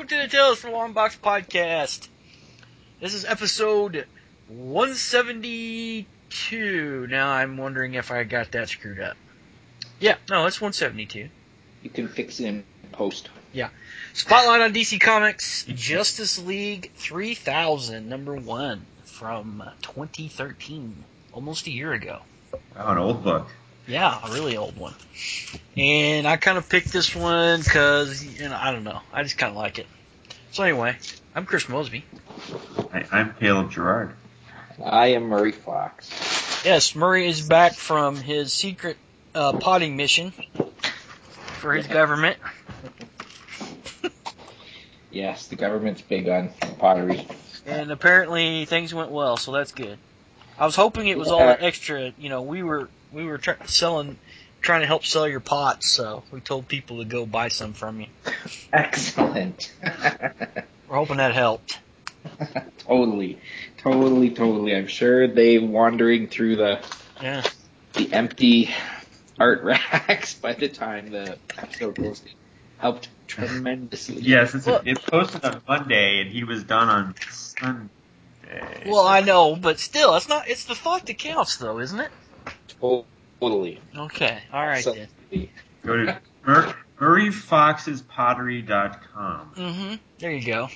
welcome to the Tales from Long Box podcast. This is episode 172. Now I'm wondering if I got that screwed up. Yeah, no, it's 172. You can fix it in post. Yeah. Spotlight on DC Comics, Justice League 3000, number 1, from 2013, almost a year ago. Oh, an old book. Yeah, a really old one. And I kind of picked this one because, I don't know. I just kind of like it. So anyway, I'm Chris Mosby. I'm Caleb Gerard. I am Murray Fox. Yes, Murray is back from his secret potting mission for his government. Yes, the government's big on pottery. And apparently things went well, so that's good. I was hoping it was all that extra, we were trying to help sell your pots, so we told people to go buy some from you. Excellent. We're hoping that helped. Totally. I'm sure they wandering through the empty art racks by the time the episode posted helped tremendously. Yes, it's posted on Monday, and he was done on Sunday. Well, I know, but still, it's the thought that counts, though, isn't it? Totally. Okay, all right then. Go to MurrayFoxesPottery.com. Mm-hmm. There you go.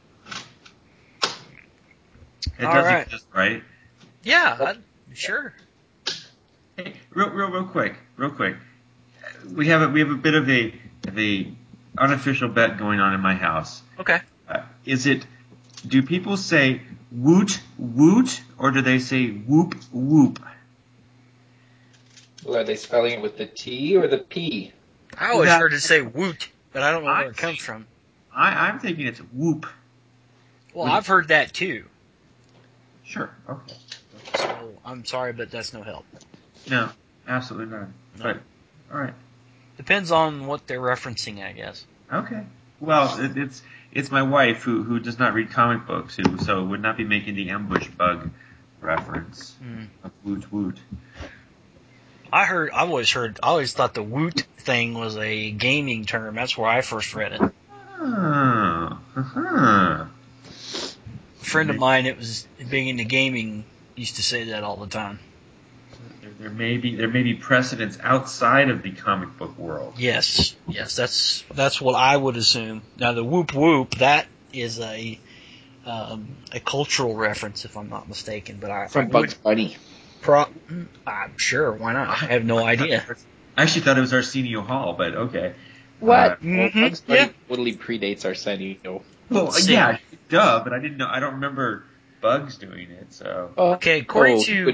It does exist, right? Yeah, sure. Hey, real quick. We have a bit of a unofficial bet going on in my house. Okay. Do people say woot woot, or do they say whoop whoop? Well, are they spelling it with the T or the P? I always heard it say woot, but I don't know where it comes from. I'm thinking it's whoop. Well, I've heard that too. Sure, okay. So, I'm sorry, but that's no help. No, absolutely not. No. But, alright. Depends on what they're referencing, I guess. Okay. Well, it's my wife who does not read comic books, so would not be making the ambush bug reference of woot woot. I always thought the woot thing was a gaming term. That's where I first read it. Oh, A friend of mine that was big into gaming used to say that all the time. There may be precedents outside of the comic book world. Yes, that's what I would assume. Now the whoop whoop, that is a cultural reference, if I'm not mistaken. But From Bugs Bunny. I'm sure, why not? I have no idea. I actually thought it was Arsenio Hall, but okay. What? Bugs Bunny totally predates Arsenio. Well, yeah, duh, but I didn't know. I don't remember Bugs doing it, so. Okay, according to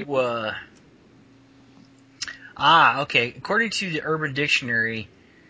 the Urban Dictionary,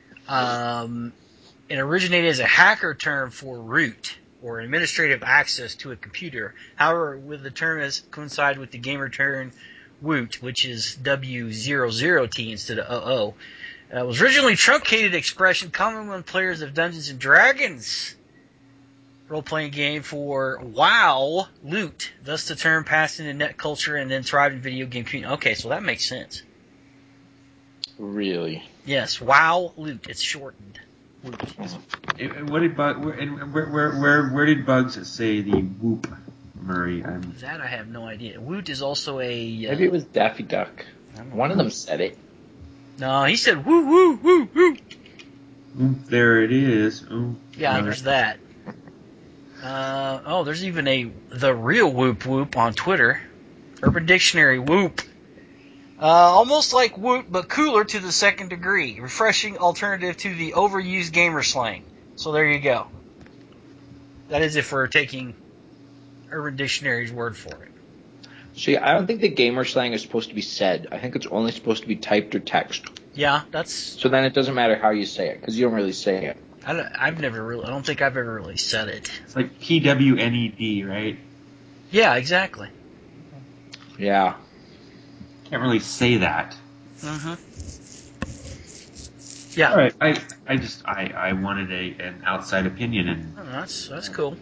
it originated as a hacker term for root or administrative access to a computer. However, with the term has coincided with the gamer term woot, which is W00T instead of OO. It was originally a truncated expression common when players of Dungeons & Dragons role-playing game for WoW loot. Thus the term passed into net culture and then thrived in video game community. Okay, so that makes sense. Really? Yes, WoW loot. It's shortened. Loot. What did where did Bugs say the whoop, Murray? That I have no idea. Woot is also a... maybe it was Daffy Duck. One of them said it. No, he said woo, woo, woo, woo. There it is. Ooh, yeah, there's that. There's even the real whoop whoop on Twitter. Urban Dictionary whoop. Almost like woot, but cooler to the second degree. Refreshing alternative to the overused gamer slang. So there you go. That is if we're taking Urban Dictionary's word for it. See, I don't think the gamer slang is supposed to be said. I think it's only supposed to be typed or text. Yeah, that's... So then it doesn't matter how you say it, because you don't really say it. I don't think I've ever really said it. It's like PWNED, right? Yeah, exactly. Yeah. Can't really say that. Mm-hmm. Yeah. All right. I wanted an outside opinion, and that's cool.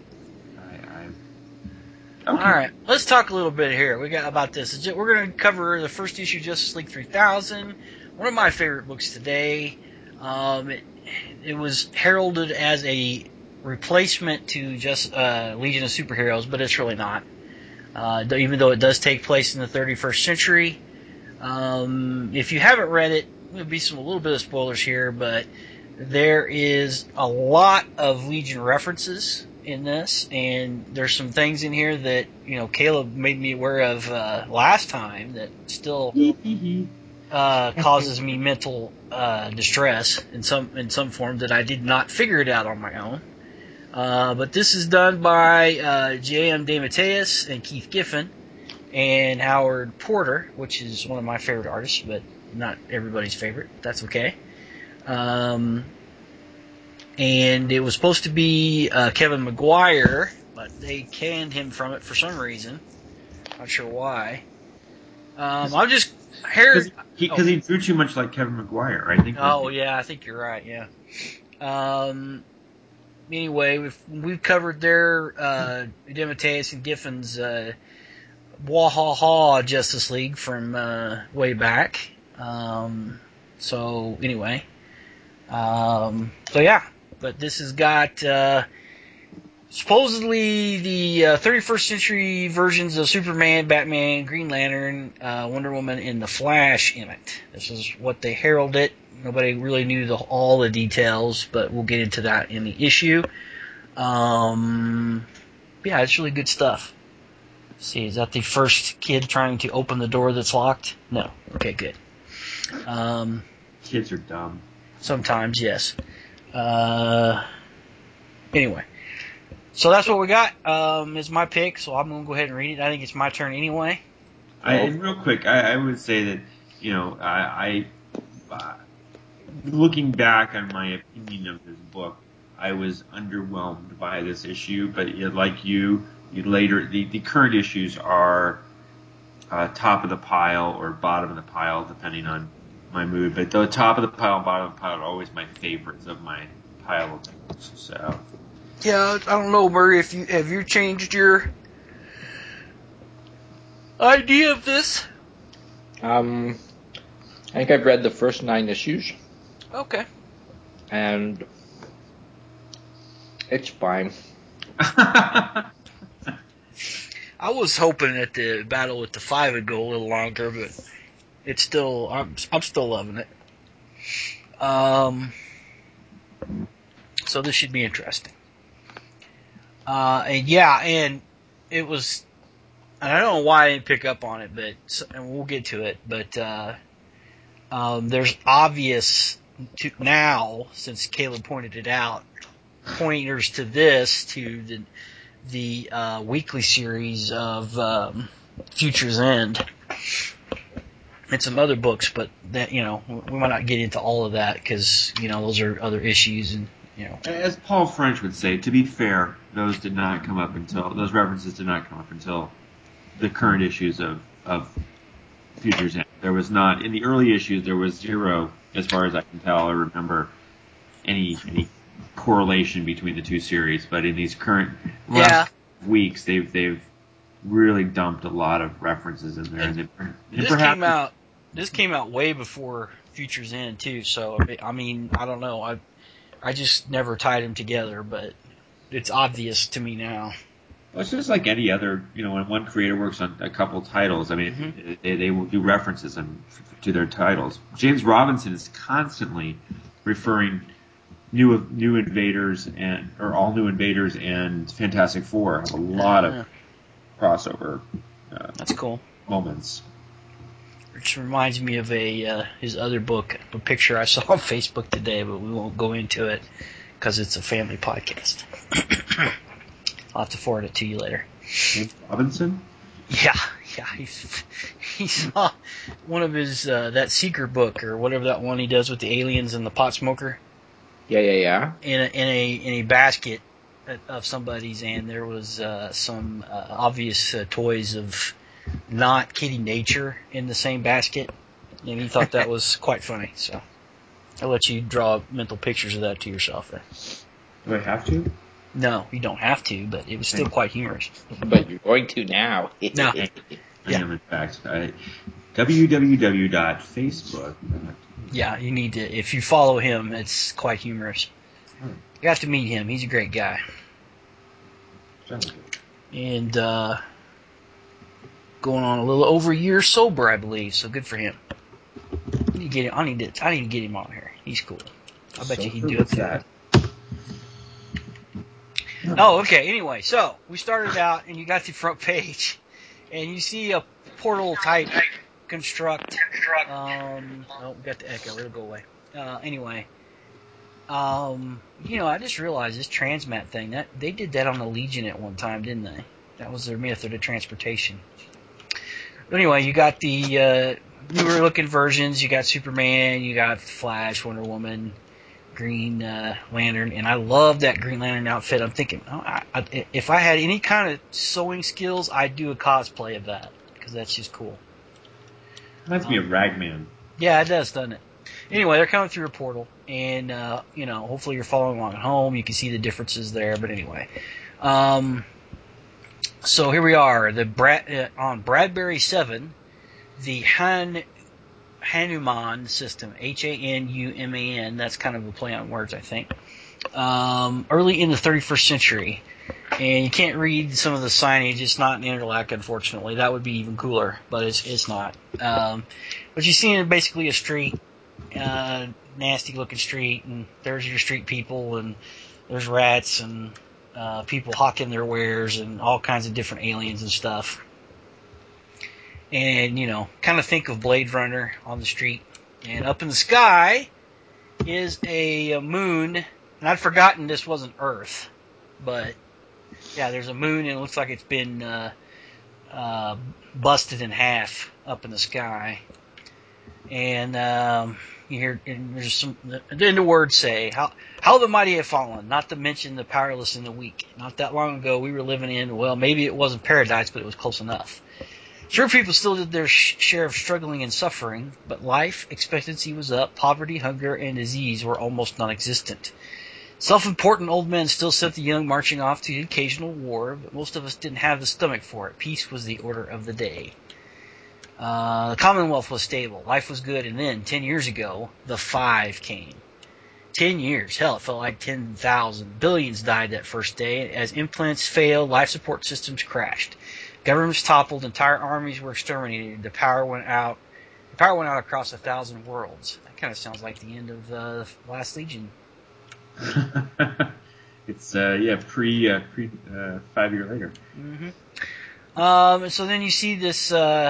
Okay. All right, let's talk a little bit here. We got about this. We're going to cover the first issue of Justice League 3000. One of my favorite books today. It was heralded as a replacement to just Legion of Superheroes, but it's really not. Even though it does take place in the 31st century. If you haven't read it, there'll be a little bit of spoilers here, but there is a lot of Legion references in this, and there's some things in here that, Caleb made me aware of last time that still causes me mental distress in some form that I did not figure it out on my own. But this is done by J.M. DeMatteis and Keith Giffen and Howard Porter, which is one of my favorite artists, but not everybody's favorite. That's okay. And it was supposed to be Kevin Maguire, but they canned him from it for some reason. Not sure why. I'm just because he drew too much like Kevin Maguire. I think. I think you're right. Yeah. Anyway, we've covered their DeMatteis and Giffen's Wahaha Justice League from way back. So anyway, but this has got supposedly the 31st century versions of Superman, Batman, Green Lantern, Wonder Woman, and the Flash in it. This is what they heralded it. Nobody really knew all the details, but we'll get into that in the issue. It's really good stuff. Let's see, is that the first kid trying to open the door that's locked? No. Okay, good. Kids are dumb. Sometimes, yes. Anyway. So that's what we got. It's my pick, so I'm going to go ahead and read it. I think it's my turn anyway. Real quick, I would say that, I looking back on my opinion of this book, I was underwhelmed by this issue, but like you later, the current issues are top of the pile or bottom of the pile, depending on my mood. But the top of the pile and bottom of the pile are always my favorites of my pile of books. So. Yeah, I don't know, Murray, have you changed your idea of this? I think I've read the first 9 issues. Okay. And it's fine. I was hoping that the battle with the 5 would go a little longer, but it's still, I'm still loving it. So this should be interesting. And it was, and I don't know why I didn't pick up on it, and we'll get to it, but there's obvious now, since Caleb pointed it out, pointers to the weekly series of Future's End and some other books, but that, we might not get into all of that because, those are other issues and, As Paul French would say, to be fair, those references did not come up until the current issues of Future's End. There was not, in the early issues, there was zero, as far as I can tell or remember, any correlation between the two series. But in these current weeks, they've really dumped a lot of references in there. This came out way before Future's End too. So I mean, I don't know. I just never tied them together, but it's obvious to me now. Well, it's just like any other, when one creator works on a couple titles, I mean, they will do references to their titles. James Robinson is constantly referring New Invaders or All New Invaders and Fantastic Four have a lot of crossover. That's cool. Moments. Which reminds me of his other book, a picture I saw on Facebook today, but we won't go into it because it's a family podcast. I'll have to forward it to you later. James Robinson? Yeah. He saw one of his, that Seeker book, or whatever that one he does with the aliens and the pot smoker. Yeah. In a basket of somebody's, and there was some obvious toys of not Kitty Nature in the same basket, and he thought that was quite funny. So I'll let you draw mental pictures of that to yourself there. Do I have to? No, you don't have to, but it was still quite humorous. But you're going to now. No. I am, in fact. www.facebook. Yeah, you need to. If you follow him, it's quite humorous. You have to meet him. He's a great guy. Sounds good. And going on a little over a year sober, I believe. So good for him. I need to get him on here. He's cool. I bet you he'd do it. That. Oh, okay. Anyway, so we started out, and you got the front page, and you see a portal type construct. Oh, we got the echo. It'll go away. Anyway, I just realized this transmat thing, that they did that on the Legion at one time, didn't they? That was their method of transportation. But anyway, you got the newer looking versions. You got Superman, you got Flash, Wonder Woman, Green Lantern, and I love that Green Lantern outfit. I'm thinking, if I had any kind of sewing skills, I'd do a cosplay of that, because that's just cool. Reminds me of Ragman. Yeah, it does, doesn't it? Anyway, they're coming through a portal, and hopefully you're following along at home. You can see the differences there. But anyway, so here we are, on Bradbury 7, the Hanuman system, Hanuman. That's kind of a play on words, I think. Early in the 31st century, and you can't read some of the signage. It's not in Interlac, unfortunately. That would be even cooler, but it's not. But you see basically a street. Nasty looking street, and there's your street people, and there's rats and people hawking their wares and all kinds of different aliens and stuff. And kind of think of Blade Runner on the street. And up in the sky is a moon, and I'd forgotten this wasn't Earth, but yeah, there's a moon, and it looks like it's been busted in half up in the sky. And you hear, and there's some. Then the words say, "How the mighty have fallen." Not to mention the powerless and the weak. Not that long ago, we were living in, well, maybe it wasn't paradise, but it was close enough. Sure, people still did their share of struggling and suffering, but life expectancy was up. Poverty, hunger, and disease were almost non-existent. Self-important old men still sent the young marching off to the occasional war, but most of us didn't have the stomach for it. Peace was the order of the day. The Commonwealth was stable. Life was good. And then, 10 years ago, the 5 came. 10 years. Hell, it felt like 10,000. Billions died that first day. As implants failed, life support systems crashed. Governments toppled. Entire armies were exterminated. The power went out. Across 1,000 worlds. That kind of sounds like the end of the Last Legion. It's pre 5 year later. Mm-hmm. So then you see this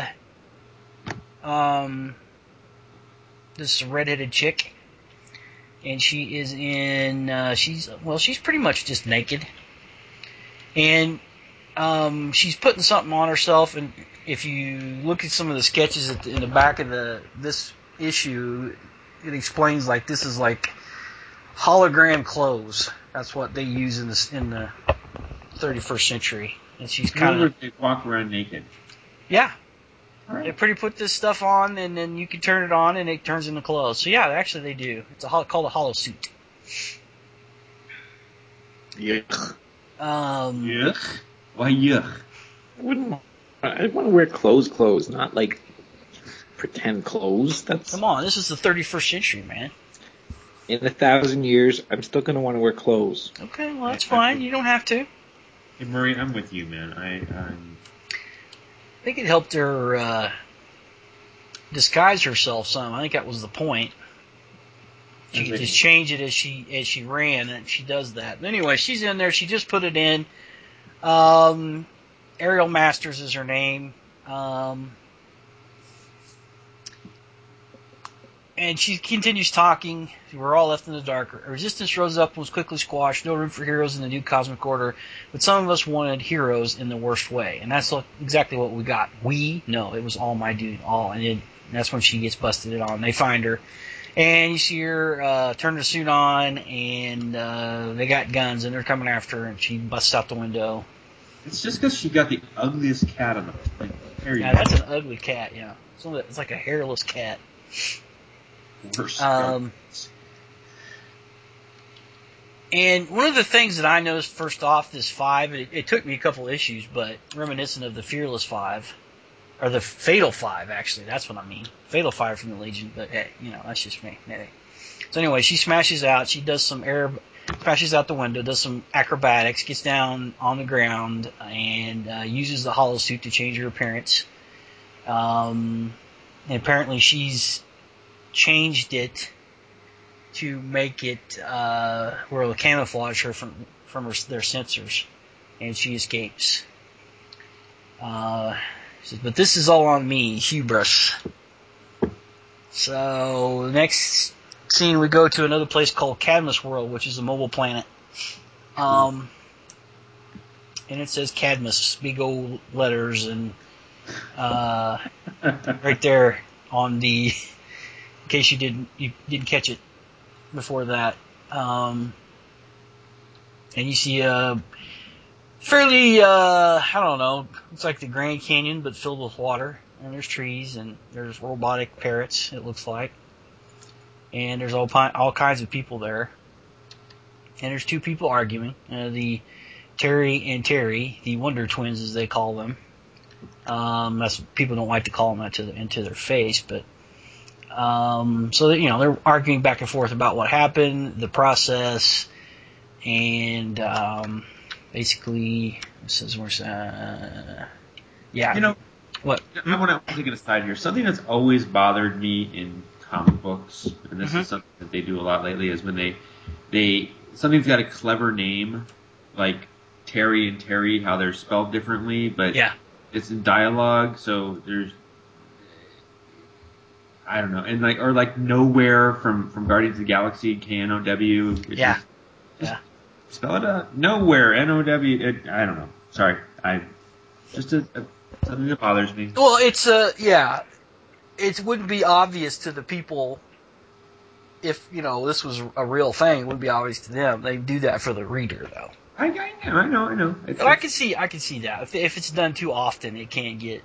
this redheaded chick, and she is in she's pretty much just naked, and she's putting something on herself. And if you look at some of the sketches in the back of this issue, it explains like this is like hologram clothes. That's what they use in the 31st century. And she's kind of, they walk around naked. Yeah. Right. They pretty put this stuff on, and then you can turn it on, and it turns into clothes. So yeah, actually they do. It's called a holo suit. Yuck. Yuck. Why yuck? I want to wear clothes, not like pretend clothes. Come on, this is the 31st century, man. In 1,000 years, I'm still going to want to wear clothes. Okay, well that's fine. You don't have to. Hey Murray, I'm with you, man. I think it helped her disguise herself some. I think that was the point. She could just change it as she ran, and she does that. But anyway, she's in there. She just put it in. Ariel Masters is her name. And she continues talking. We're all left in the dark. Resistance rose up and was quickly squashed. No room for heroes in the new cosmic order. But some of us wanted heroes in the worst way. And that's exactly what we got. It was all my dude. And that's when she gets busted it on. They find her. And you see her turn her suit on. And they got guns. And they're coming after her. And she busts out the window. It's just because she got the ugliest cat on the Yeah, that's an ugly cat, yeah. It's like a hairless cat. Worse. And one of the things that I noticed first off, this 5, it took me a couple issues, but reminiscent of the Fearless 5, or the Fatal 5, actually, that's what I mean. Fatal 5 from the Legion, but hey, that's just me. Hey. So anyway, she smashes out, she does some crashes out the window, does some acrobatics, gets down on the ground, and uses the hollow suit to change her appearance. And apparently she's changed it to make it where it'll camouflage her from their sensors, and she escapes. Says, but this is all on me, hubris. So next scene, we go to another place called Cadmus World, which is a mobile planet. And it says Cadmus, big old letters, and right there on the, in case you didn't catch it before that. And you see a fairly, I don't know, it's like the Grand Canyon, but filled with water. And there's trees, and there's robotic parrots, it looks like. And there's all kinds of people there. And there's two people arguing. The Terry and Terry, the Wonder Twins as they call them. That's, people don't like to call them that into their face, but so that, they're arguing back and forth about what happened, the process, and basically this is where yeah. What? I want to take it aside here. Something that's always bothered me in comic books, and this is something that they do a lot lately, is when they something's got a clever name, like Terry and Terry, how they're spelled differently, but it's in dialogue, so there's, I don't know, and like Nowhere from Guardians of the Galaxy, KNOW. Spell it out. Nowhere, NOW. I don't know. Sorry, something that bothers me. Well, it's it wouldn't be obvious to the people if this was a real thing. It wouldn't be obvious to them. They do that for the reader, though. I know. I can see that. If it's done too often, it can get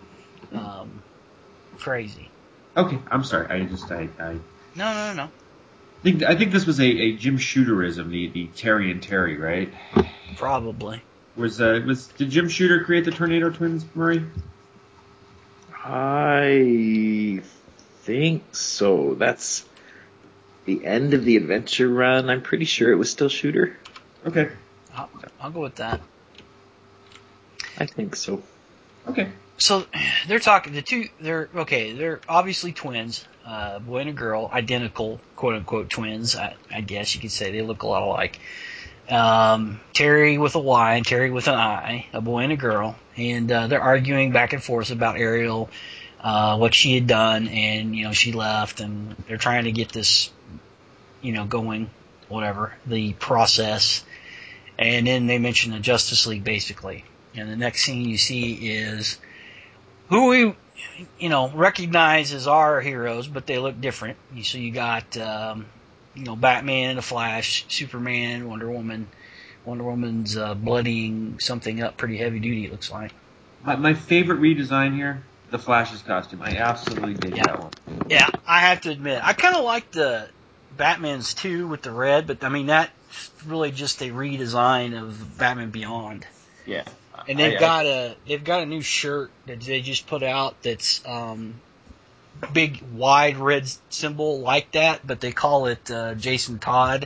crazy. Okay, I'm sorry. No. I think this was a Jim Shooterism, the Terry and Terry, right? Probably. Did Jim Shooter create the Tornado Twins, Murray? I think so. That's the end of the Adventure run. I'm pretty sure it was still Shooter. Okay. I'll go with that. I think so. Okay. So they're talking. They're obviously twins, boy and a girl, identical, quote unquote twins. I guess you could say they look a lot alike. Terry with a Y and Terry with an I, a boy and a girl, and they're arguing back and forth about Ariel, what she had done, and she left, and they're trying to get this, going, whatever the process, and then they mention the Justice League basically, and the next scene you see is who we, recognize as our heroes, but they look different. So you got Batman, the Flash, Superman, Wonder Woman. Wonder Woman's bloodying something up pretty heavy duty, it looks like. My favorite redesign here, the Flash's costume. I absolutely dig that one. Yeah, I have to admit, I kind of like the Batman's too with the red, but I mean that's really just a redesign of Batman Beyond. Yeah. And they've got a new shirt that they just put out that's big wide red symbol like that, but they call it Jason Todd.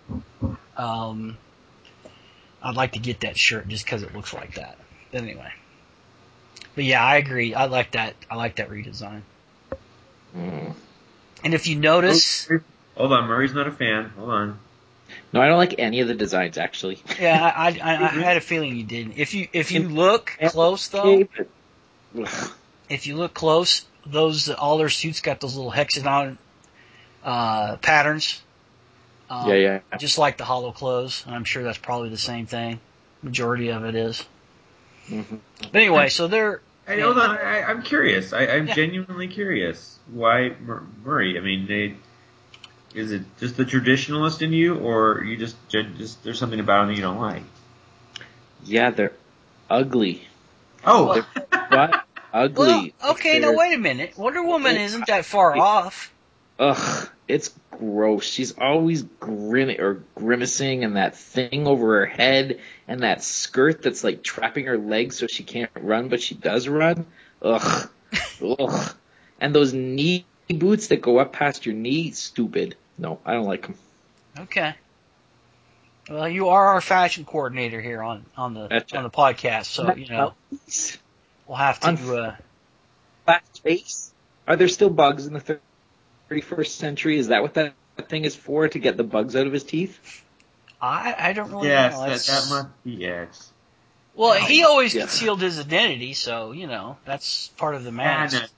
I'd like to get that shirt just because it looks like that. But anyway, but yeah, I agree. I like that redesign. And if you notice, hold on, Murray's not a fan. Hold on. No, I don't like any of the designs actually. Yeah, I had a feeling you didn't. If you look close though, if you look close, all their suits got those little hexagon patterns. Yeah. Just like the hollow clothes. I'm sure that's probably the same thing. Majority of it is. Mm-hmm. But anyway, so they're. Hey, hold on. I'm curious. I'm genuinely curious. Why Murray? I mean, is it just the traditionalist in you, or you just there's something about them that you don't like? Yeah, they're ugly. Oh, what? Ugly. Well, okay, now wait a minute. Wonder Woman isn't that far off. Ugh, it's gross. She's always grimacing, and that thing over her head, and that skirt that's like trapping her legs so she can't run, but she does run. Ugh. And those knee boots that go up past your knee, stupid. No, I don't like them. Okay. Well, you are our fashion coordinator here on the podcast, so we'll have to. Flash face? Are there still bugs in the 31st century? Is that what that thing is for? To get the bugs out of his teeth? I don't really Yes, know. that must be it. Well, he always concealed his identity, so that's part of the mask.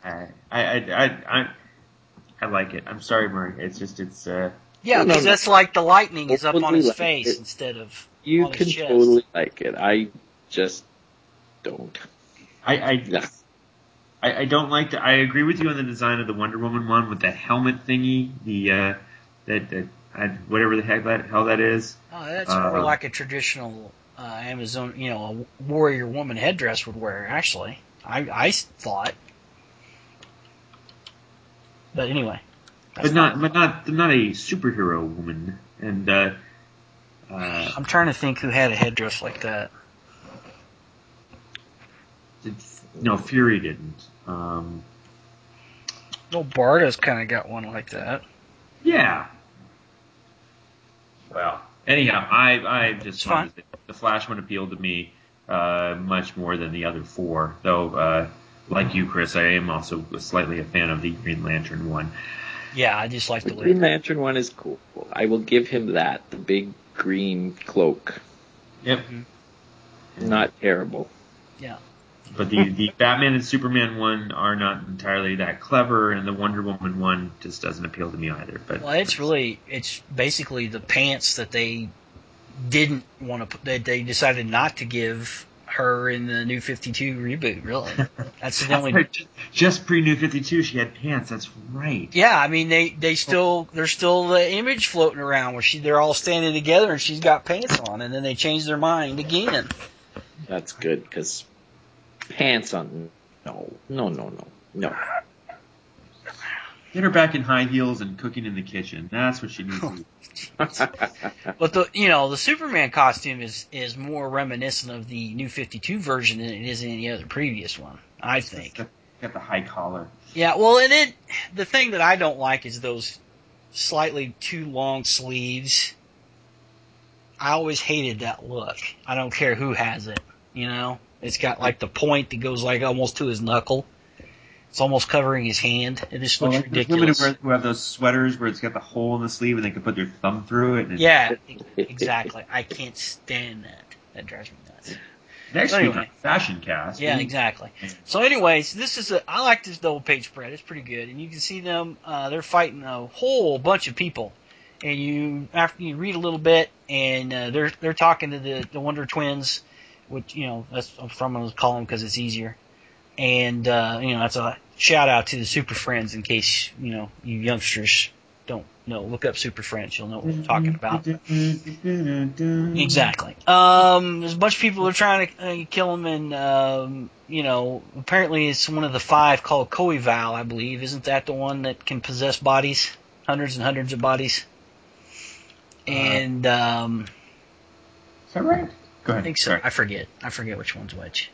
I like it. I'm sorry, Murray. It's just because that's like the lightning is up on his face instead of on his chest. You can totally like it. I just don't. I don't like I agree with you on the design of the Wonder Woman one with that helmet thingy. Whatever the heck that is. Oh, that's more like a traditional Amazon, a warrior woman headdress would wear. Actually, I thought. But anyway. But not a superhero woman. And I'm trying to think who had a headdress like that. No, Fury didn't. Barda's kind of got one like that. Yeah. Well, anyhow, I just wanted to say the Flash one appealed to me much more than the other four. Though, like you, Chris, I am also slightly a fan of the Green Lantern one. Yeah, I just like the Green Lantern one is cool. I will give him that. The big green cloak. Yep. Mm-hmm. Not terrible. Yeah. But the Batman and Superman one are not entirely that clever, and the Wonder Woman one just doesn't appeal to me either. But it's basically the pants that they didn't want to they decided not to give her in the New 52 reboot. Really, that's the only. Just pre New 52, she had pants. That's right. Yeah, I mean there's still the image floating around where they're all standing together and she's got pants on, and then they changed their mind again. That's good because pants on no. Get her back in high heels and cooking in the kitchen. That's what she needs to do. But the Superman costume is more reminiscent of the New 52 version than it is any other previous one, I think. Got the high collar. Yeah, well, and the thing that I don't like is those slightly too long sleeves. I always hated that look. I don't care who has it, It's got like the point that goes like almost to his knuckle. It's almost covering his hand. It just looks ridiculous. Women who have those sweaters where it's got the hole in the sleeve and they can put their thumb through it. Yeah, exactly. I can't stand that. That drives me nuts. Next week on Fashion Cast. Yeah, exactly. So anyways, I like this double page spread. It's pretty good. And you can see them, they're fighting a whole bunch of people. And after you read a little bit, and they're talking to the Wonder Twins, which, that's I'm going to call them because it's easier. And, that's a shout out to the Super Friends in case, you youngsters don't know. Look up Super Friends. You'll know what we're talking about. Exactly. There's a bunch of people that are trying to kill him, and, apparently it's one of the 5 called Coeval, I believe. Isn't that the one that can possess bodies? Hundreds and hundreds of bodies. And, is that right? Go ahead. I think so. Sorry. I forget which one's which.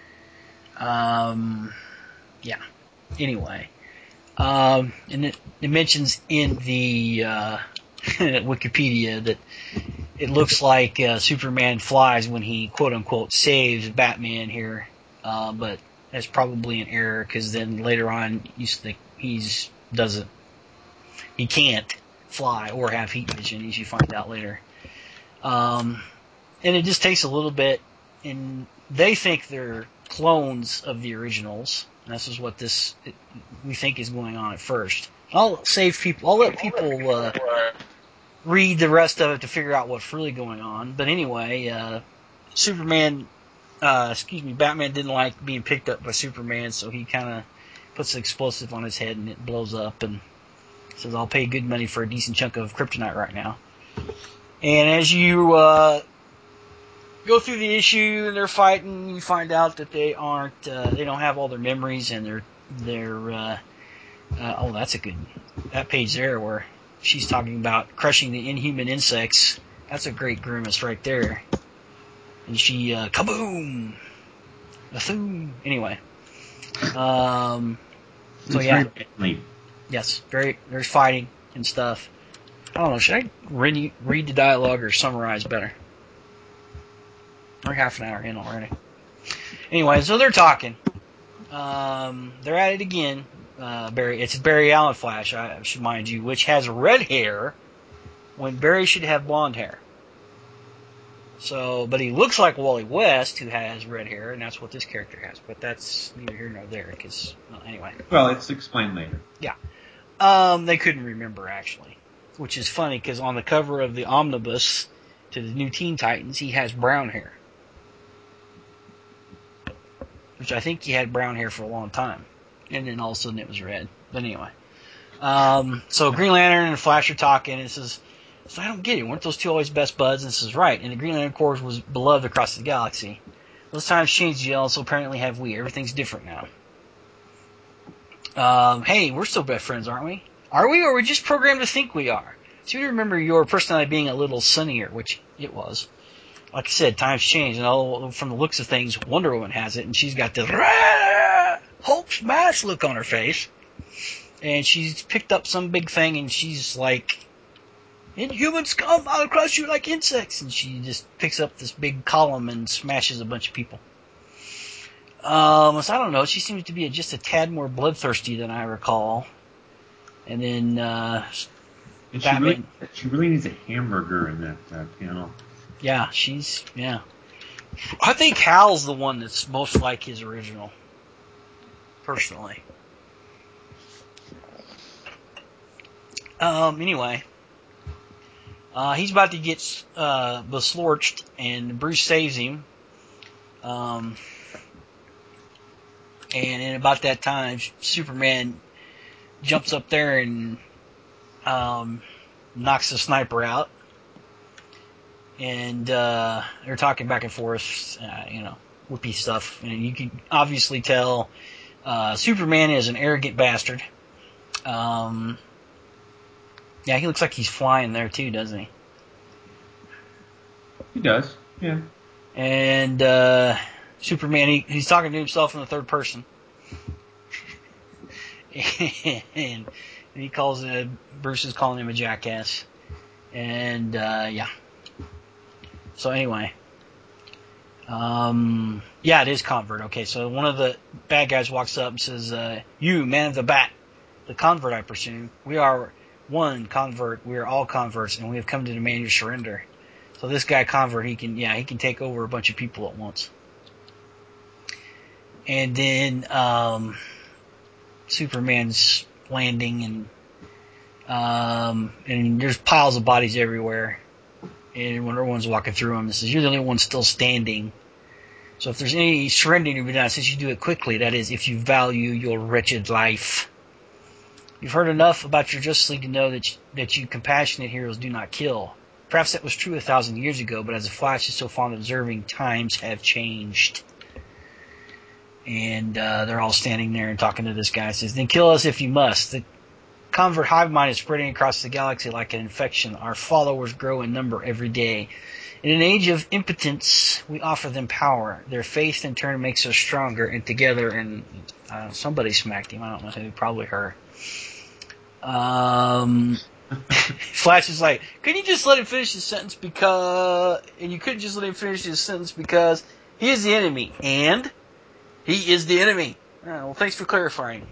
Yeah. Anyway. And it mentions in the Wikipedia that it looks like Superman flies when he quote unquote saves Batman here, but that's probably an error because then later on you think he can't fly or have heat vision, as you find out later. And it just takes a little bit, and they think they're clones of the originals. This is what we think is going on at first. I'll let people read the rest of it to figure out what's really going on. But anyway, Batman didn't like being picked up by Superman, so he kind of puts an explosive on his head and it blows up and says, "I'll pay good money for a decent chunk of kryptonite right now." And as you go through the issue and they're fighting, you find out that they don't have all their memories, and that's that page there where she's talking about crushing the inhuman insects. That's a great grimace right there. And she, kaboom! Bathoom! Anyway. So yeah. Very yes, there's fighting and stuff. I don't know. Should I read the dialogue or summarize better? We're half an hour in already. Anyway, so they're talking. They're at it again. It's Barry Allen Flash, I should mind you, which has red hair when Barry should have blonde hair. So, but he looks like Wally West, who has red hair, and that's what this character has. But that's neither here nor there, because, anyway. Well, it's explained later. Yeah. They couldn't remember, actually. Which is funny, because on the cover of the omnibus to the new Teen Titans, he has brown hair. Which I think he had brown hair for a long time. And then all of a sudden it was red. But anyway. So Green Lantern and Flash are talking, and it says, so I don't get it. Weren't those two always best buds? And this is right. And the Green Lantern Corps was beloved across the galaxy. Those times changed, Jill, so apparently have we. Everything's different now. Hey, we're still best friends, aren't we? Are we, or are we just programmed to think we are? So you remember your personality being a little sunnier, which it was. Like I said, times change, and from the looks of things, Wonder Woman has it, and she's got this Hulk smash look on her face. And she's picked up some big thing, and she's like, Inhumans come, I'll crush you like insects. And she just picks up this big column and smashes a bunch of people. So I don't know, she seems to be just a tad more bloodthirsty than I recall. And then, And Batman. she really needs a hamburger in that panel. Yeah, yeah. I think Hal's the one that's most like his original. Personally. Anyway. He's about to get beslorched, and Bruce saves him. And in about that time, Superman jumps up there and knocks the sniper out. And they're talking back and forth, whoopee stuff. And you can obviously tell Superman is an arrogant bastard. Yeah, he looks like he's flying there too, doesn't he? He does, yeah. And Superman, he's talking to himself in the third person. And he calls Bruce is calling him a jackass. And yeah. So anyway. Yeah, it is Convert. Okay, so one of the bad guys walks up and says, you, man of the bat, the Convert, I presume. We are one Convert. We are all converts, and we have come to demand your surrender. So this guy Convert, he can take over a bunch of people at once. And then Superman's landing, and there's piles of bodies everywhere. And when everyone's walking through them, it says, you're the only one still standing. So if there's any surrendering to be done, since you do it quickly, that is, if you value your wretched life. You've heard enough about your Justice League to know that you compassionate heroes do not kill. Perhaps that was true 1,000 years ago, but as the Flash is so fond of observing, times have changed. And they're all standing there and talking to this guy. It says, then kill us if you must. The Convert hive mind is spreading across the galaxy like an infection. Our followers grow in number every day. In an age of impotence, we offer them power. Their faith, in turn, makes us stronger. And together, and somebody smacked him. I don't know who. Probably her. Flash is like, couldn't you just let him finish his sentence because... And you couldn't just let him finish his sentence because he is the enemy. And he is the enemy. Well, thanks for clarifying.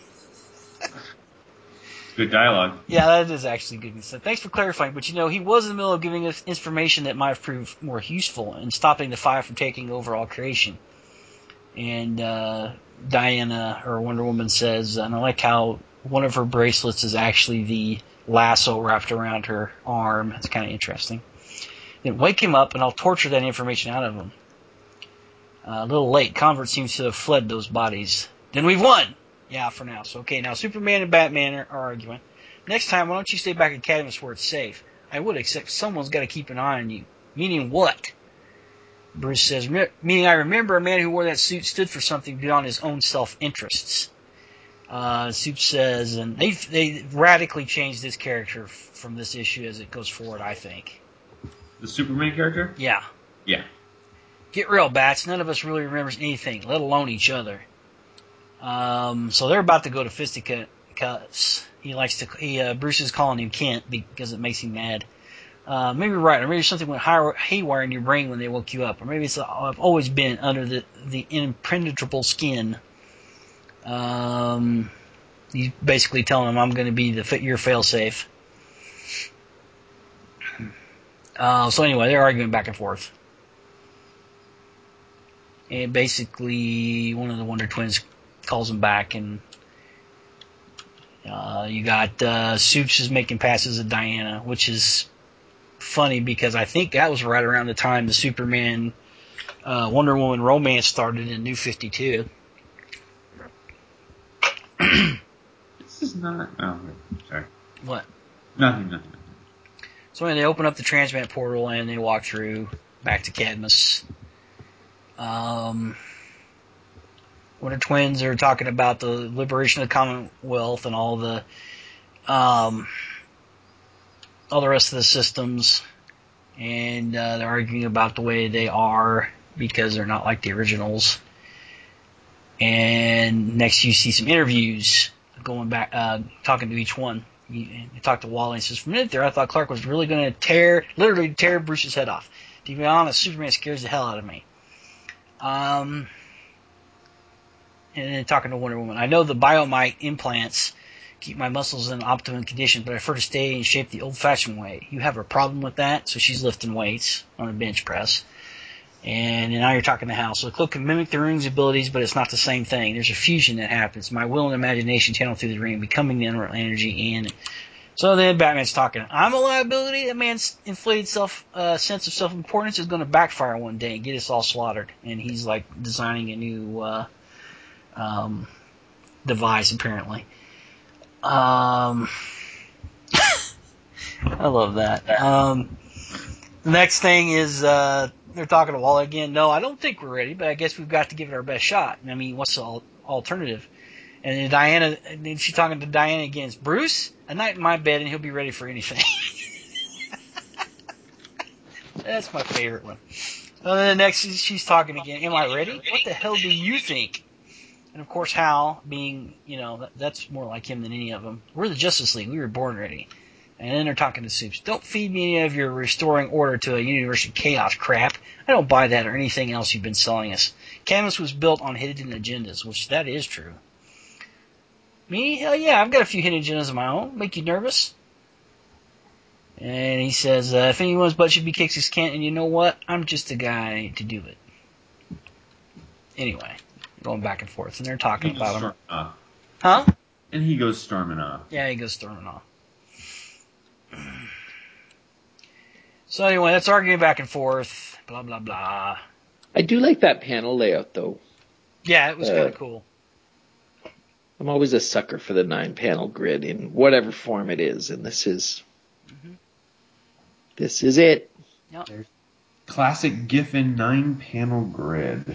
Good dialogue. Yeah, that is actually good. So thanks for clarifying. But, he was in the middle of giving us information that might have proved more useful in stopping the Five from taking over all creation. And Diana, or Wonder Woman, says, and I like how one of her bracelets is actually the lasso wrapped around her arm. It's kind of interesting. Then wake him up, and I'll torture that information out of him. A little late. Convert seems to have fled those bodies. Then we've won! Yeah, for now. So, okay, now Superman and Batman are arguing. Next time, why don't you stay back at Cadmus where it's safe? I would, except someone's got to keep an eye on you. Meaning what? Bruce says, meaning I remember a man who wore that suit stood for something beyond his own self-interests. Soup says, and they radically changed this character from this issue as it goes forward, I think. The Superman character? Yeah. Yeah. Get real, Bats. None of us really remembers anything, let alone each other. So they're about to go to fisticuffs because he likes to. Bruce is calling him Kent because it makes him mad. Maybe you're right, or maybe something went haywire in your brain when they woke you up, or maybe I've always been under the impenetrable skin. He's basically telling him, I'm going to be your failsafe. So anyway, they're arguing back and forth. And basically, one of the Wonder Twins calls him back, and you got Supes is making passes at Diana, which is funny because I think that was right around the time the Superman Wonder Woman romance started in New 52. This is not. Oh, sorry. What? Nothing. So anyway, they open up the transmat portal and they walk through back to Cadmus. Wonder Twins are talking about the liberation of the Commonwealth and all the rest of the systems, and they're arguing about the way they are because they're not like the originals. And next you see some interviews going back, talking to each one. You talk to Wally and says, for a minute there, I thought Clark was really going to literally tear Bruce's head off. To be honest, Superman scares the hell out of me. And then talking to Wonder Woman, I know the Biomite implants keep my muscles in optimum condition, but I prefer to stay in shape the old-fashioned way. You have a problem with that? So she's lifting weights on a bench press. And now you're talking to Hal. So the cloak can mimic the ring's abilities, but it's not the same thing. There's a fusion that happens. My will and imagination channel through the ring, becoming the underworld energy. And so then Batman's talking. I'm a liability. That man's inflated sense of self-importance is going to backfire one day and get us all slaughtered. And he's like designing a new device, apparently. I love that. The next thing is they're talking to Wally again. No, I don't think we're ready, but I guess we've got to give it our best shot. I mean, what's the alternative? And then she's talking to Diana again. It's Bruce, a night in my bed, and he'll be ready for anything. That's my favorite one. And then next she's talking again. Am I ready? What the hell do you think? And of course, Hal, being, that's more like him than any of them. We're the Justice League. We were born ready. And then they're talking to Supes. Don't feed me any of your restoring order to a universe of chaos crap. I don't buy that or anything else you've been selling us. Cadmus was built on hidden agendas, which that is true. Me? Hell yeah, I've got a few hidden agendas of my own. Make you nervous? And he says, if anyone's butt should be kicked, it's Kent, and you know what? I'm just a guy to do it. Anyway, going back and forth, and they're talking about him. Huh? And he goes storming off. Yeah, he goes storming off. So anyway, that's arguing back and forth, blah, blah, blah. I do like that panel layout, though. Yeah, it was kind of cool. I'm always a sucker for the 9-panel grid in whatever form it is, and this is it. Yep. Classic Giffen 9-panel grid.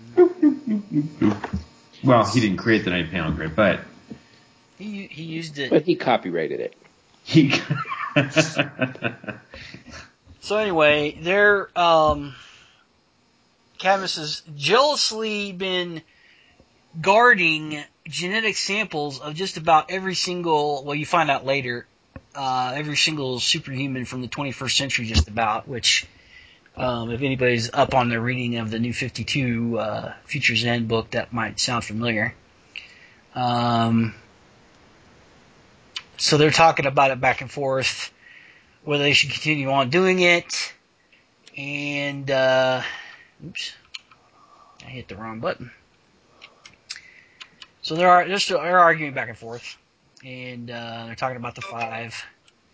Well, he didn't create the 9-panel grid, but he used it. But he copyrighted it. So anyway, Cadmus has jealously been guarding genetic samples of just about every single, well, you find out later, every single superhuman from the 21st century just about, which, if anybody's up on their reading of the New 52 Future's End book, that might sound familiar. So they're talking about it back and forth, whether they should continue on doing it, and, oops, I hit the wrong button. So they're arguing back and forth, and they're talking about the 5.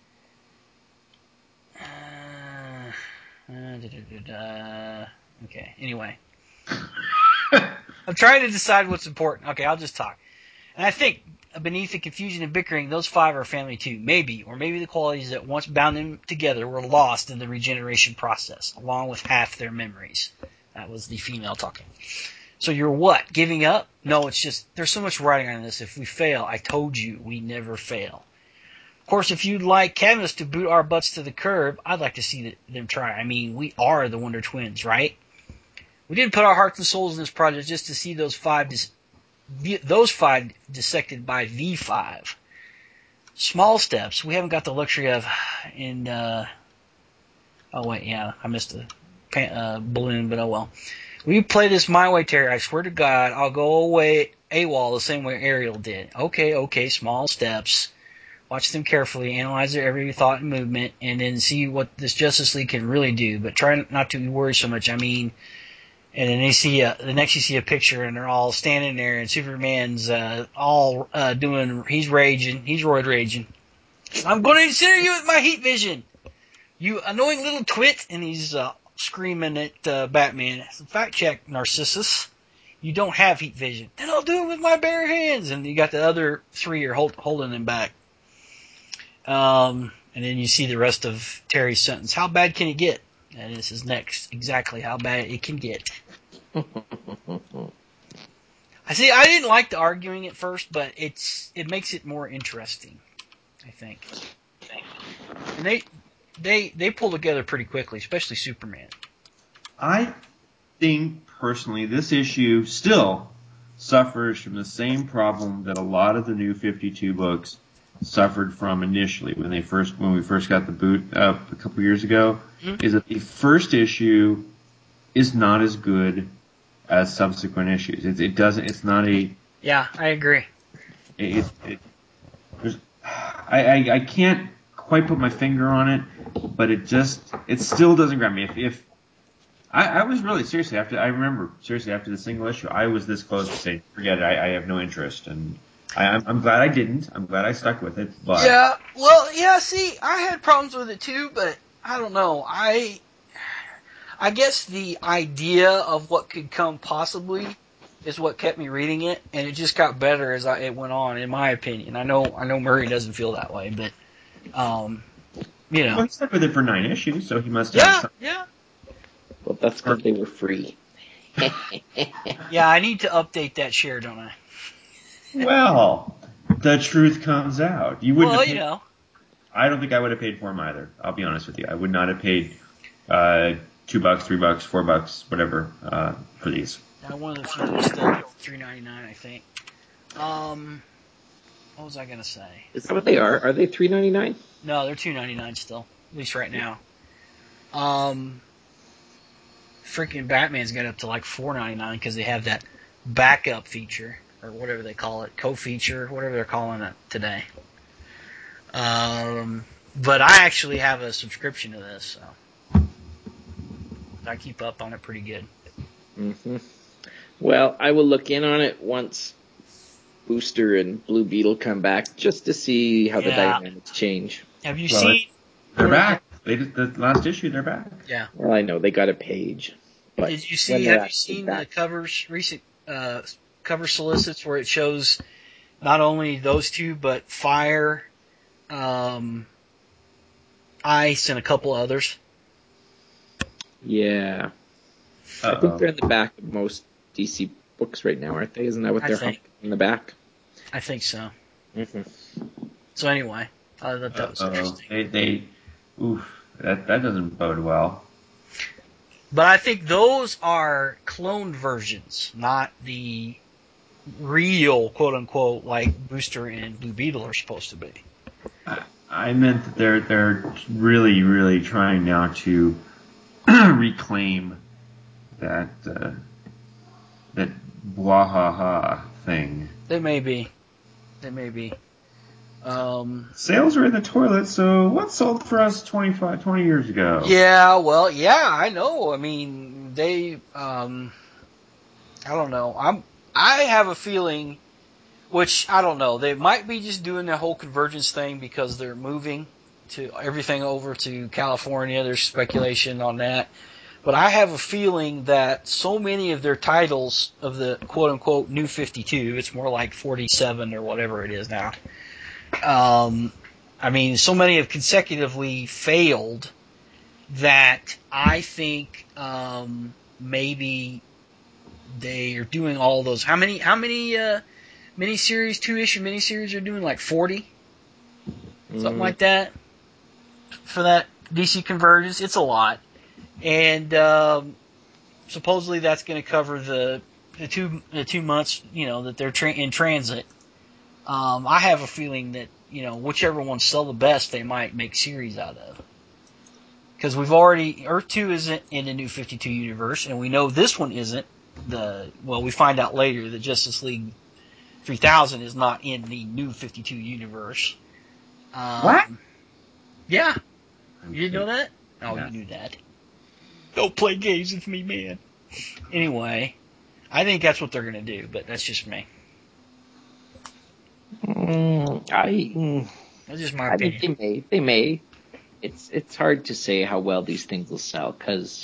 Okay, anyway. I'm trying to decide what's important. Okay, I'll just talk. And I think beneath the confusion and bickering, those 5 are family too. Maybe, or maybe the qualities that once bound them together were lost in the regeneration process, along with half their memories. That was the female talking. So you're what? Giving up? No, it's just, there's so much writing on this. If we fail, I told you, we never fail. Of course, if you'd like Cadmus to boot our butts to the curb, I'd like to see them try. I mean, we are the Wonder Twins, right? We didn't put our hearts and souls in this project just to see those 5 dissected by the 5. small steps. We haven't got the luxury of in. Oh wait, yeah, I missed a balloon, but oh well. We play this my way, Terry. I swear to God, I'll go away AWOL the same way Ariel did. Okay, small steps. Watch them carefully, analyze their every thought and movement, and then see what this Justice League can really do. But try not to worry so much. I mean, and then they see the next you see a picture, and they're all standing there, and Superman's all doing. He's raging. He's roid raging. I'm going to incinerator you with my heat vision. You annoying little twit, and he's screaming at Batman. Fact check, Narcissus. You don't have heat vision. Then I'll do it with my bare hands. And you got the other three are holding him back. And then you see the rest of Terry's sentence. How bad can it get? And this is next. Exactly how bad it can get. I didn't like the arguing at first, but it makes it more interesting, I think. And they pull together pretty quickly, especially Superman. I think personally this issue still suffers from the same problem that a lot of the new 52 books suffered from initially when we first got the boot up a couple years ago. Mm-hmm. Is that the first issue is not as good as subsequent issues. It's not a. Yeah, I agree. I can't quite put my finger on it, but it still doesn't grab me. If I was really seriously after the single issue, I was this close to saying, forget it, I have no interest, and I'm glad I didn't. I'm glad I stuck with it. But yeah, well, yeah. See, I had problems with it too, but I don't know. I guess the idea of what could come possibly is what kept me reading it, and it just got better as it went on, in my opinion. I know Murray doesn't feel that way, but you know. Well, he stuck with it for 9 issues, so he must have something. Yeah. Well, that's because they were free. Yeah, I need to update that share, don't I? Well, the truth comes out. You wouldn't have paid, you know. I don't think I would have paid for them either. I'll be honest with you. I would not have paid $2, $3, $4, whatever, for these. Now, one of the few is still $3.99, I think. What was I gonna say? Is that what they are? Are they $3.99? No, they're $2.99 still, at least right now. Freaking Batman's got up to like $4.99 because they have that backup feature or whatever they call it, co-feature, whatever they're calling it today. But I actually have a subscription to this, so I keep up on it pretty good. Mm-hmm. Well, I will look in on it once Booster and Blue Beetle come back, just to see how the dynamics change. Have you seen? They're back. The last issue, they're back. Yeah. Well, I know they got a page. But have you seen the covers, recent cover solicits where it shows not only those two, but Fire, Ice, and a couple others? Yeah. I think they're in the back of most DC books right now, aren't they? Isn't that what they're humping in the back? I think so. Mm-hmm. So anyway, I thought that was interesting. That doesn't bode well. But I think those are cloned versions, not the real, quote unquote, like Booster and Blue Beetle are supposed to be. I meant that they're really, really trying now to reclaim that bwahaha thing. They may be. Sales are in the toilet, so what sold for us 20 years ago? Yeah, well, yeah, I know. I mean, they, I don't know. I have a feeling, which I don't know, they might be just doing the whole convergence thing because they're moving to everything over to California. There's speculation on that. But I have a feeling that so many of their titles of the quote-unquote New 52, it's more like 47 or whatever it is now. I mean, so many have consecutively failed that I think maybe they are doing all those. How many miniseries, 2-issue miniseries are doing? Like 40? Something like that? For that DC Convergence? It's a lot. And supposedly that's going to cover the 2 months, that they're in transit. I have a feeling that whichever ones sell the best, they might make series out of. Because Earth 2 isn't in the New 52 universe, and we know this one isn't. We find out later that Justice League 3000 is not in the New 52 universe. What? Yeah. You didn't know that? Oh, Yeah. you knew that. Don't play games with me, man. Anyway, I think that's what they're going to do, but that's just me. That's just my opinion. I mean, they may. It's hard to say how well these things will sell because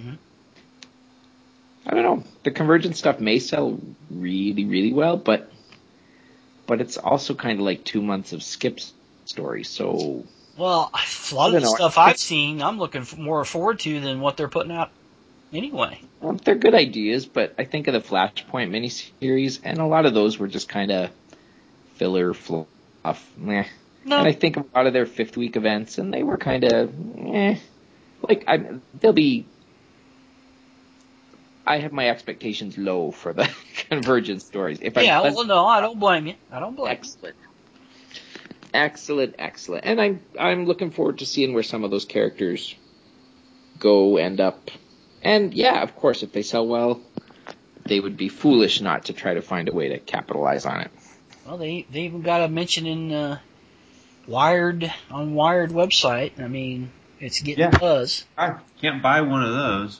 I don't know. The Convergence stuff may sell really, really well, but it's also kind of like 2 months of Skip's story. So, well, a lot of the stuff I've seen, I'm looking more forward to than what they're putting out anyway. They're good ideas, but I think of the Flashpoint miniseries, and a lot of those were just kind of filler fluff. Meh. No. And I think of a lot of their 5th week events, and they were kind of, I have my expectations low for the Convergence stories. No, I don't blame you. Excellent. And I'm looking forward to seeing where some of those characters end up. And yeah, of course, if they sell well, they would be foolish not to try to find a way to capitalize on it. Well, they even got a mention in Wired website. I mean, it's getting buzz. I can't buy one of those.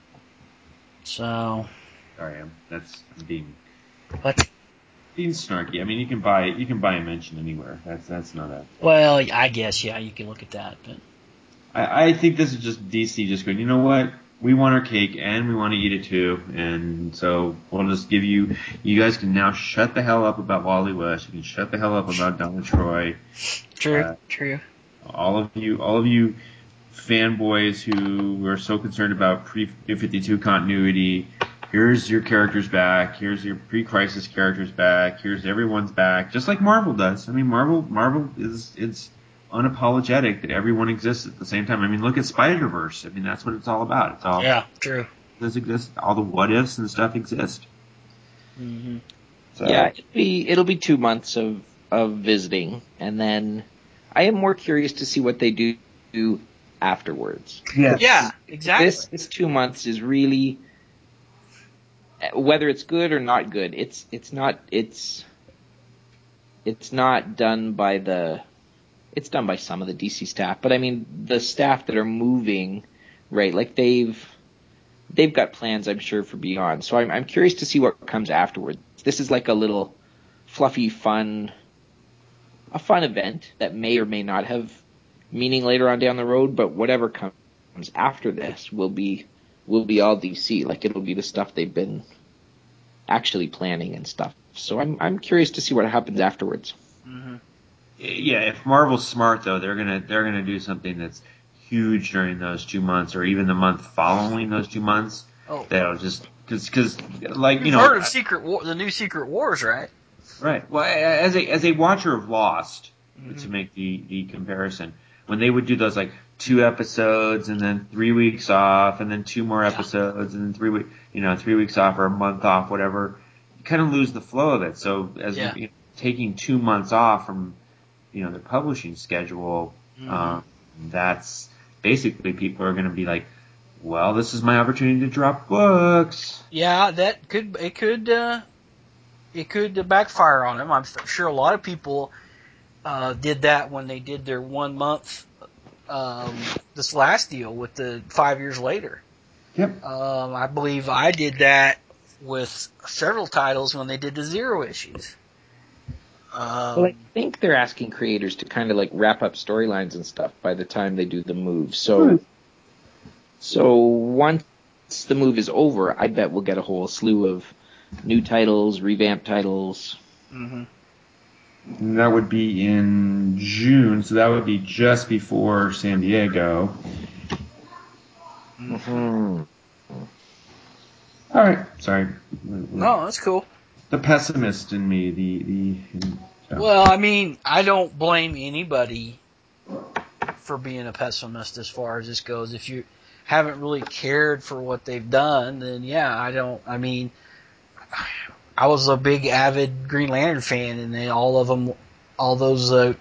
So. Sorry, I'm being snarky. I mean, you can buy a mention anywhere. That's not a. Well, I guess you can look at that, but. I think this is just DC just going, you know what? We want our cake and we want to eat it too, and so we'll just give you guys can now shut the hell up about Wally West. You can shut the hell up about Donna Troy. True. All of you fanboys who are so concerned about pre-New 52 continuity, here's your characters back. Here's your pre-crisis characters back. Here's everyone's back, just like Marvel does. I mean, Marvel is unapologetic that everyone exists at the same time. I mean, look at Spider-Verse. I mean, that's what it's all about. It's all true. Does exist. All the what ifs and stuff exist. Mm-hmm. So. Yeah, it'll be 2 months of visiting, and then I am more curious to see what they do afterwards. Yeah, exactly. This 2 months is really, whether it's good or not good, it's not done by it's done by some of the DC staff, but I mean the staff that are moving, right? Like they've got plans, I'm sure, for Beyond. So I'm curious to see what comes afterwards. This is like a little fluffy, fun event that may or may not have meaning later on down the road, but whatever comes after this will be all DC. Like it'll be the stuff they've been actually planning and stuff. So I'm curious to see what happens afterwards. Mm-hmm. Yeah, if Marvel's smart though, they're gonna do something that's huge during those 2 months, or even the month following those 2 months. Oh, that'll just because like you've heard of the new Secret Wars, right? Right. Well, as a watcher of Lost, to make the comparison, when they would do those like 2 episodes and then 3 weeks off, and then 2 more episodes and then 3 weeks off or a month off, whatever, you kind of lose the flow of it. So taking 2 months off from their publishing schedule, that's basically people are going to be like, well, this is my opportunity to drop books. Yeah, it could backfire on them. I'm sure a lot of people did that when they did their 1 month this last deal with the 5 years later. Yep. I believe I did that with several titles when they did the 0 issues. Well, I think they're asking creators to kind of like wrap up storylines and stuff by the time they do the move. So once the move is over, I bet we'll get a whole slew of new titles, revamped titles. Mm-hmm. And that would be in June, so that would be just before San Diego. Mm-hmm. All right, sorry. No, that's cool. The pessimist in me, Well, I mean, I don't blame anybody for being a pessimist as far as this goes. If you haven't really cared for what they've done, then I mean, I was a big avid Green Lantern fan, and all those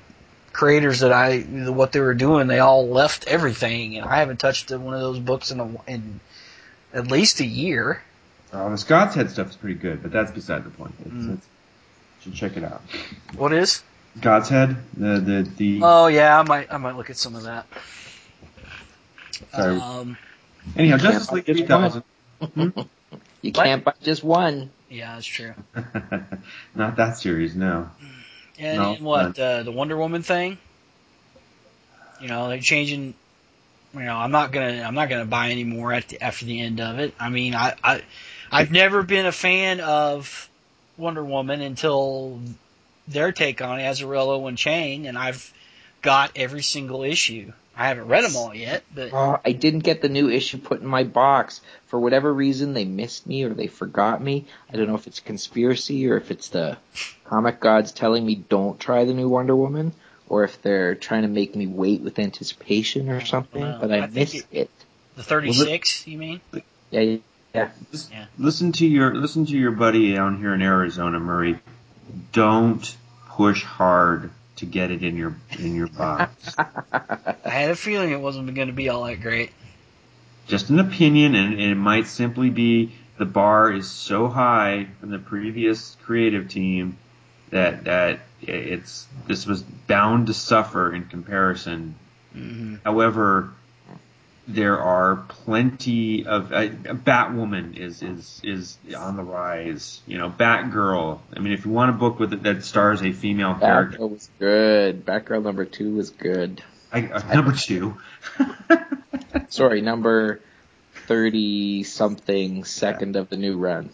creators what they were doing, they all left everything, and I haven't touched one of those books in at least a year. The Scott's Head stuff is pretty good, but that's beside the point. You should check it out. What is? God's Head, the. Oh yeah, I might look at some of that. Sorry. Anyhow, Justice League 3000. You can't buy just one. Yeah, that's true. Not that series, no. And the Wonder Woman thing? They're changing. I'm not gonna buy any more after the end of it. I mean, I've never been a fan of Wonder Woman until their take on it, Azzarello and Chang, and I've got every single issue. I haven't read them all yet, but I didn't get the new issue put in my box. For whatever reason, they missed me or they forgot me. I don't know if it's conspiracy or if it's the comic gods telling me don't try the new Wonder Woman, or if they're trying to make me wait with anticipation or something. But I missed it. The 36, you mean? Yeah. Listen to your buddy down here in Arizona, Murray. Don't push hard to get it in your box. I had a feeling it wasn't going to be all that great. Just an opinion, and it might simply be the bar is so high from the previous creative team that this was bound to suffer in comparison. Mm-hmm. However, there are plenty of Batwoman is on the rise. Batgirl. I mean, if you want a book that stars a female character, Batgirl was good. Batgirl number 2 was good. Number 2. Sorry, number 30-something second of the new run.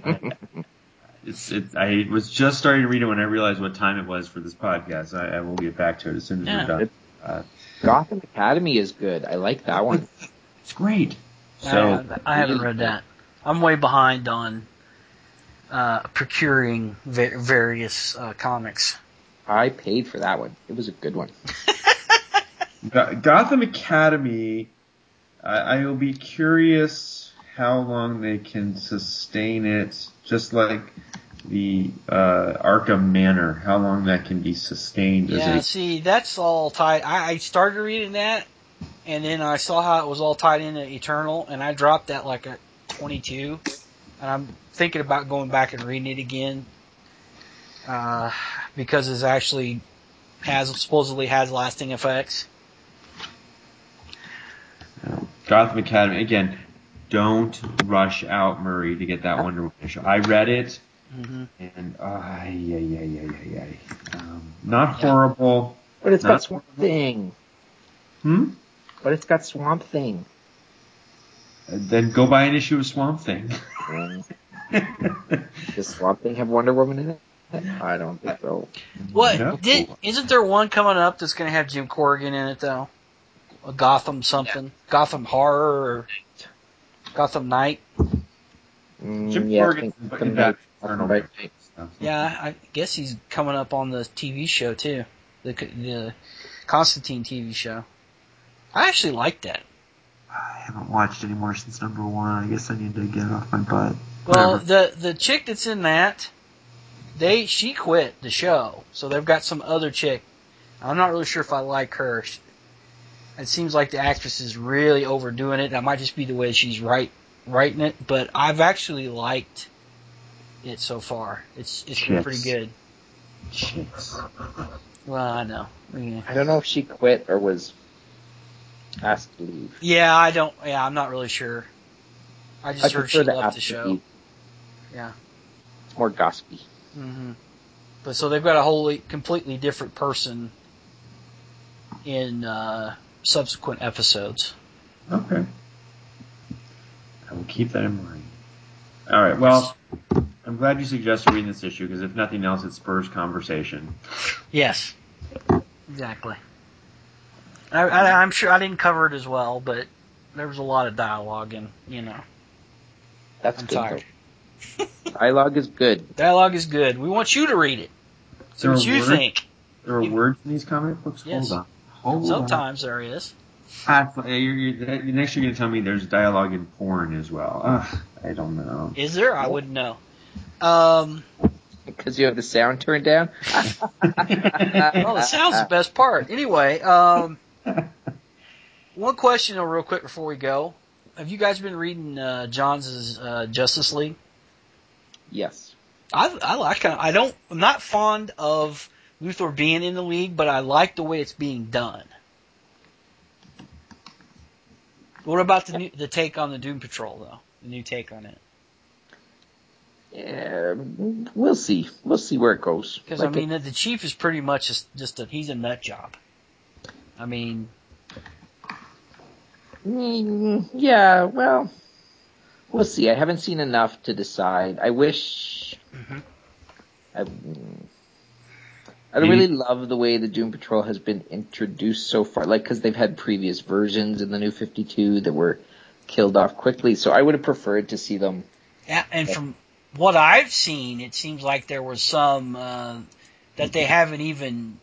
I was just starting to read it when I realized what time it was for this podcast. I will get back to it as soon as we're done. Gotham Academy is good. I like that one. It's great. So I haven't read that. I'm way behind on procuring various comics. I paid for that one. It was a good one. Gotham Academy, I will be curious how long they can sustain it, just like the Arkham Manor, how long that can be sustained. See, that's all tied. I started reading that, and then I saw how it was all tied into Eternal, and I dropped that like at 22, and I'm thinking about going back and reading it again, because it actually supposedly has lasting effects. Gotham Academy, again, don't rush out, Murray, to get that Wonder Woman issue. I read it, and not horrible. But it's got Swamp Thing. But it's got Swamp Thing. Then go buy an issue of Swamp Thing. Does Swamp Thing have Wonder Woman in it? I don't think so. What? No. Isn't there one coming up that's going to have Jim Corrigan in it, though? A Gotham something? Yeah. Gotham Horror or Gotham Knight? Jim Corrigan. Yeah, I guess he's coming up on the TV show, too. The Constantine TV show. I actually like that. I haven't watched any more since number 1. I guess I need to get it off my butt. Well, the chick that's in that, she quit the show, so they've got some other chick. I'm not really sure if I like her. It seems like the actress is really overdoing it. That might just be the way she's writing it, but I've actually liked it so far. It's been pretty good. Chicks. Well, I know. Yeah. I don't know if she quit or was asked to leave. Yeah, I'm not really sure. I just heard she left the show. Yeah. It's more gossipy. Mm-hmm. But so they've got a completely different person in subsequent episodes. Okay. I will keep that in mind. All right. Well, I'm glad you suggested reading this issue because if nothing else, it spurs conversation. Yes. Exactly. I'm sure I didn't cover it as well, but there was a lot of dialogue and, That's I'm good, tired. Dialogue is good. Dialogue is good. We want you to read it. See what you think. There are words in these comic books? Yes. Hold on. Sometimes there is. Next you're going to tell me there's dialogue in porn as well. I don't know. Is there? I wouldn't know. It because you have the sound turned down. Oh, the sound's the best part. Anyway, one question real quick before we go. Have you guys been reading Johns' Justice League? Yes. I like it. I'm not fond of Luthor being in the league, but I like the way it's being done. What about the take on the Doom Patrol, though? The new take on it? Yeah, we'll see. We'll see where it goes. Because, the Chief is pretty much just he's a nut job. I mean... Yeah, well, we'll see. I haven't seen enough to decide. I wish... Mm-hmm. I really love the way the Doom Patrol has been introduced so far, because they've had previous versions in the New 52 that were killed off quickly, so I would have preferred to see them. Yeah, and from what I've seen, it seems like there was some that they haven't even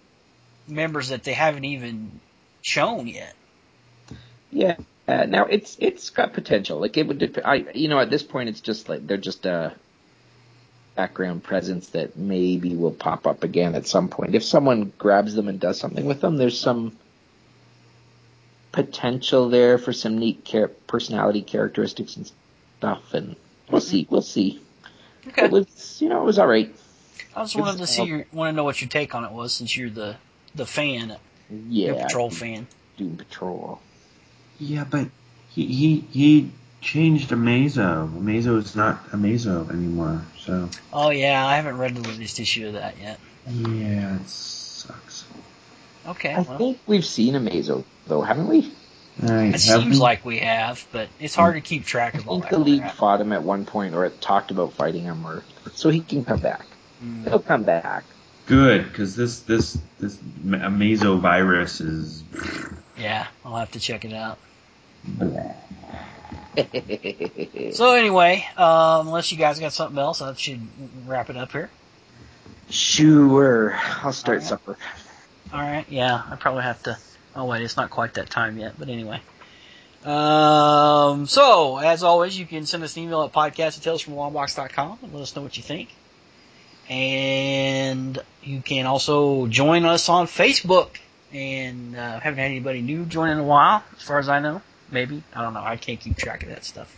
shown yet. Yeah, now it's got potential. It would at this point it's just like they're just a background presence that maybe will pop up again at some point. If someone grabs them and does something with them, there's some potential there for some neat personality characteristics and stuff, and we'll see. Okay. It was all right. I just wanted to want to know what your take on it was, since you're the fan, yeah, Doom Patrol fan. Doom Patrol. Yeah, but he changed Amazo. Amazo is not Amazo anymore, so... Oh, yeah, I haven't read the latest issue of that yet. Yeah, it sucks. Okay, I think we've seen Amazo, though, haven't we? It seems like we have, but it's hard to keep track of all that. I think the League fought him at one point, or talked about fighting him, so he can come back. He'll come back. Good, because this Amazo virus is... Yeah, I'll have to check it out. So anyway, unless you guys got something else, I should wrap it up here. Sure. I'll start supper. Alright, yeah, I probably have to... Oh wait, it's not quite that time yet, but anyway. So, as always, you can send us an email at podcast@talesfromlongbox.com and let us know what you think. And you can also join us on Facebook. And haven't had anybody new join in a while, as far as I know. Maybe. I don't know. I can't keep track of that stuff.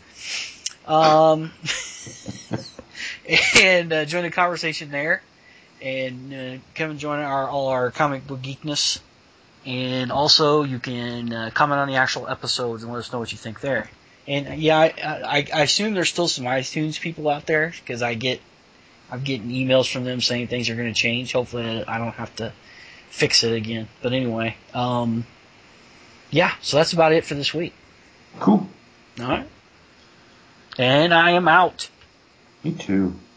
And join the conversation there. And come and join all our comic book geekness. And also, you can comment on the actual episodes and let us know what you think there. And yeah, I assume there's still some iTunes people out there, because I'm getting emails from them saying things are going to change. Hopefully, I don't have to fix it again. But anyway, yeah. So that's about it for this week. Cool. All right. And I am out. Me too.